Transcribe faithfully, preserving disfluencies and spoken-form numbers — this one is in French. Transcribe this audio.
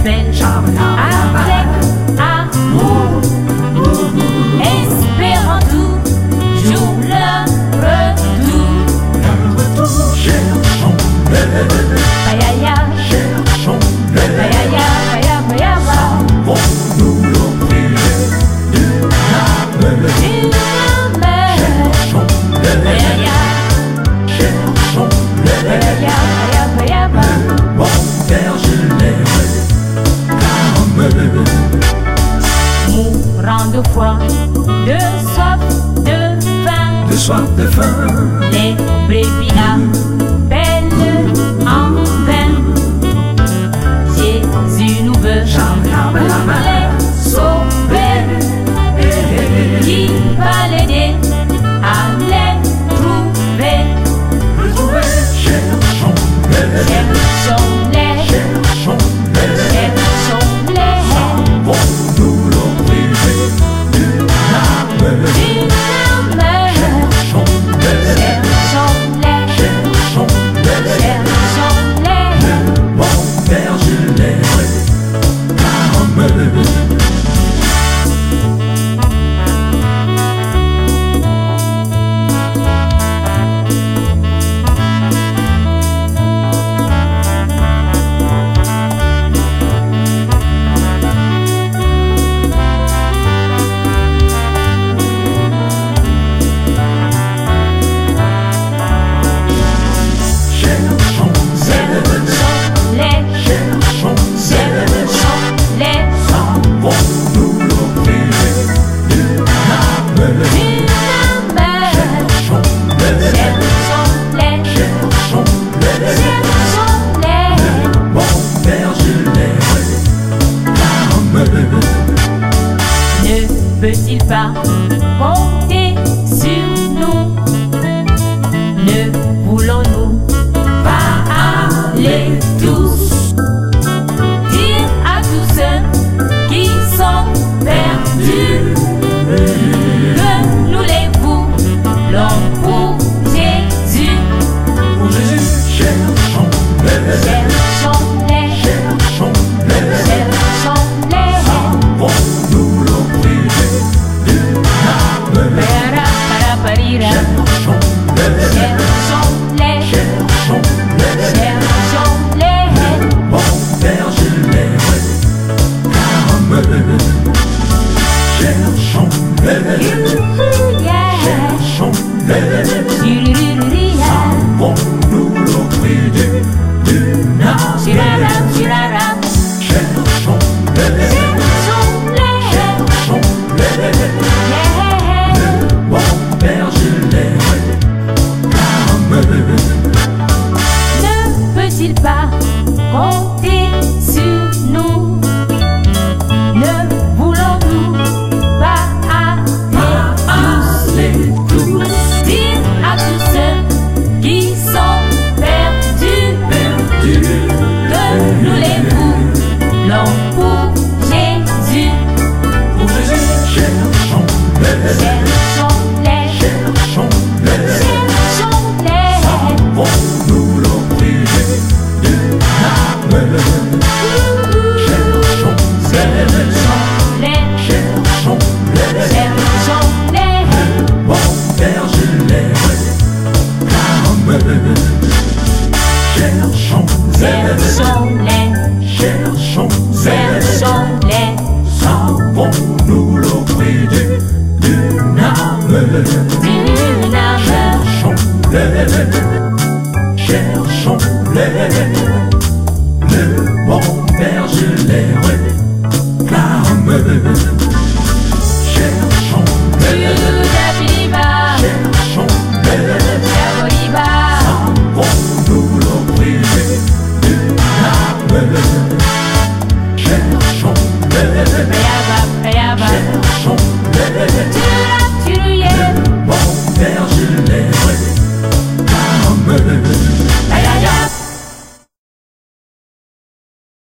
belle avec amour, espérant toujours le retour. Cherchons-les, Payaya, cherchons-les, payaya, payaya, payaya, savons-nous l'ouvrir d'une âme. une âme. Cherchons-les, Payaya, cherchons-les, payaya, payaya, payaya, bon berger l'aimerait comme mourant de froid, de soif, de faim, de soif de faim. les brebis appellent en vain. Jésus nous veut les sauver, qui va l'aider à les trouver. Cherchons-les, Cherchons-les, cherchons-les, cherchons-les, savons-nous l'ouvrir d'une âme. une âme. Cherchons-les, Cherchons-les, cherchons-les, cherchons-les. bon berger l'aimerait comme Cherchons-les, cherchons-les, cherchons-les, savons-nous l'ouvrir d'une âme. une âme. Cherchons-les, Cherchons-les, cherchons-les, cherchons-les. bon berger l'aimerait comme Ne peut-il pas compter sur nous? Ne voulons-nous pas aller tous dire à tous ceux qui sont perdus que nous les voulons pour Jésus? pour Jésus. Cherchons-les, Cherchons-les, cherchons-les, cherchons-les. savons-nous l'ouvrir d'une âme. Para, para, parira. Cherchons-les, Cherchons-les, cherchons-les, cherchons-les. bon berger l'aimerait comme cherchons-les, Yeah. cherchons-les, savons-nous l'ouvrir d'une âme. Chiraram, chiraram. Cherchons-les, Cherchons-les. cherchons-les, Yeah. bon berger l'aimerait comme Ne peut-il pas compter sur nous? Ne voulons-nous pas aller tous dire à tous ceux qui sont perdus que nous les voulons pour Jésus? pour Jésus. Cherchons-les, Cherchons-les, cherchons-les, cherchons-les. savons-nous l'ouvrir d'une âme. Cherchons-les, Les cherchons-les, cherchons-les, bon berger l'aimerait comme cherchons-les, cherchons-les, cherchons-les, cherchons-les. savons-nous l'ouvrir d'une âme. D'une âme. Cherchons-les, cherchons-les, le bon berger l'aimerait comme